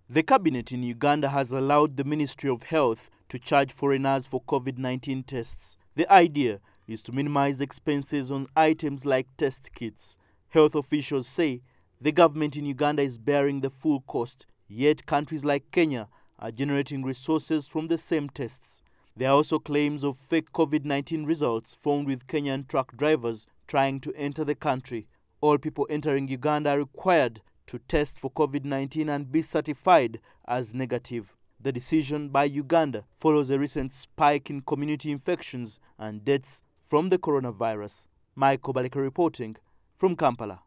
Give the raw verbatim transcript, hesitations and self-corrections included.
The cabinet in Uganda has allowed the Ministry of Health to charge foreigners for COVID nineteen tests. The idea is to minimize expenses on items like test kits. Health officials say the government in Uganda is bearing the full cost, yet countries like Kenya are generating resources from the same tests. There are also claims of fake COVID nineteen results found with Kenyan truck drivers trying to enter the country. All people entering Uganda are required to test for COVID nineteen and be certified as negative. The decision by Uganda follows a recent spike in community infections and deaths from the coronavirus. Michael Baleka reporting from Kampala.